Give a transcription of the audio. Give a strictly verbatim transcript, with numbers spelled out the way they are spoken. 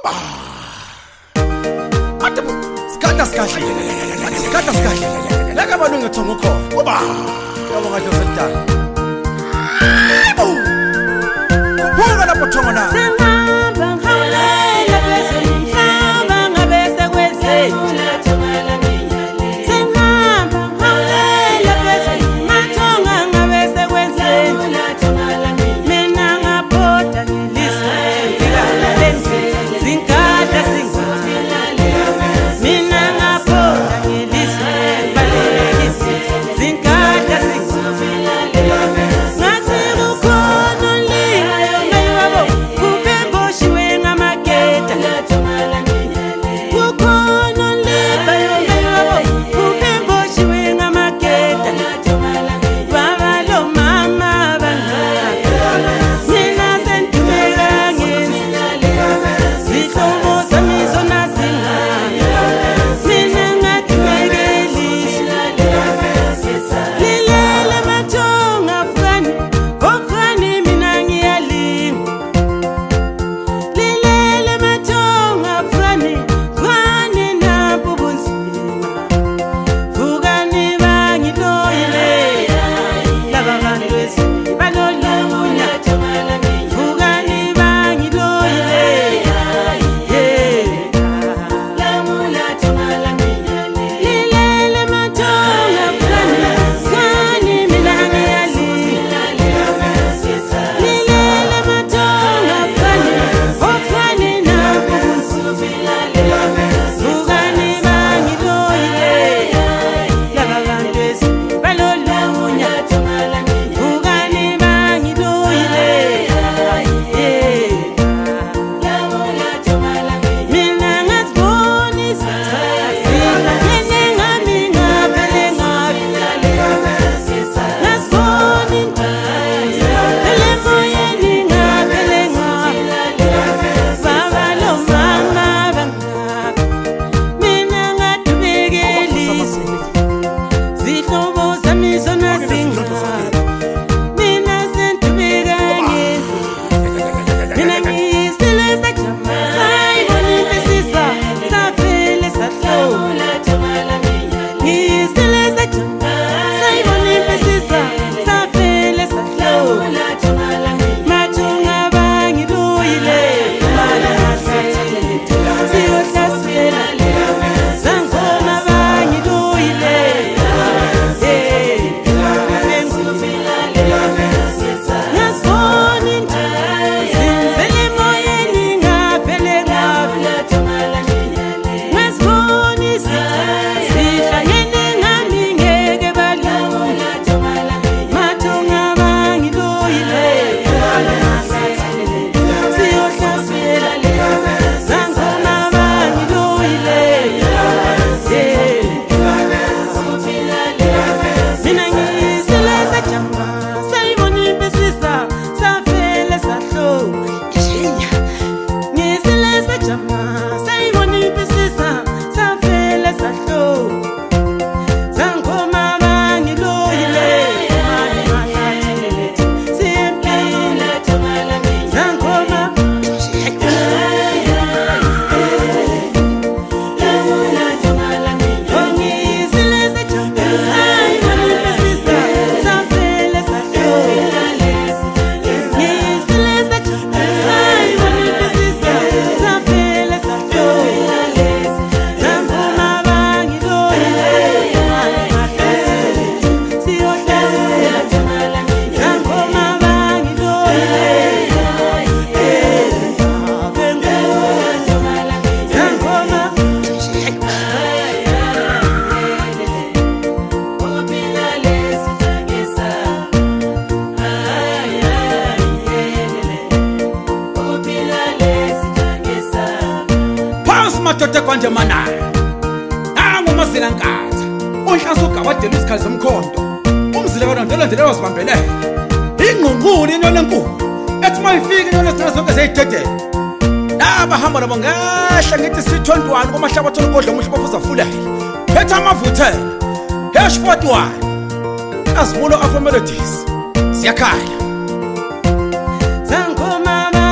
Ate skata skahle. Skata skahle. La ka balunga thongo kho. Oba. Yabo ngathi usedala. Ayibo. Kuphuka lapho thongo na. Sengihamba ngihawulela bese ngihamba ngabe sekwenzenje. Sengihamba ngihawulela bese mathonga ngabe sekwenzenje. Mina ngaphoda ngilise ngilala lenzi zingada zingada. Mina ngaphoda ngilise balekisi zingada zingada. Ngathi kukhona liyo ngayibabo kube mboshiwe ngamageta. Kukhona liyo ngayibabo kube mboshiwe ngamageta. Baba lo mama bangaka mina sendumela ngenzi zihlobo zami zona zingaka mina ngadumekelisi lilele mathonga fani ofani mina ngiyalinga lilele mathonga fani fani nabo bunzima vukani bangiloyile laba bantu esibalolunya vukani bangiloyile lilele mathonga fani fani mina ngiyalinga lilele mathonga fani ofani nabo bunzima vukani bangiloyile laba bantu esibalolunya vukani bangiloyile mina ngazibonisa zingene ngami ngavele ngabi ngazibona indawo vele emoyeni ngavele ngabi baba lo mama bangaka mina ngadubekelisi zihlobo zami zona zingaka mina sendubeka ngezi mina ngiyisile sajama sayibona impisiza savele sahlola ngiyisile sajama sayibona impisiza savele sahlola mathunga bangiloyile siyohlasela zangoma bangiloyile ngazibona indawo zinzele emoyeni ngavele ngabi ngazibona izitha zihlangene ngami ngeke balunga mathunga bangiloyile siyohlasela zangoma bangiloyile mina ngiyisile sajama sayibona impisiza savele sahlola ngiyisile sajama sayibona impisiza savele sahlola zangoma bangiloyile siyempile zangoma ngiyisile sajama sayibona impisiza savele sahlola ngiyisile sajama sayibona impisiza savele sahlola zangoma bangiloyile siyohlasela zangoma bangiloyile zangoma Phansi madoda kwanje mana. Nangu uMasilankatha. Unhlaso ugawadela isikhali somkhonto. Umzile kanondela ndlela wazibambele. Ingqungquli inyoni enkulu. Ethi mayifike inyoni ezithela zonke zeyidedela. Laba hamba nabo ngehla ngithi sithondwana kumahlabathi olgodla omuhle bafuza fulela. Phetha amavuthela. Hash forty-one. Asibulo Afro Melodies. Siyakhala. zangoma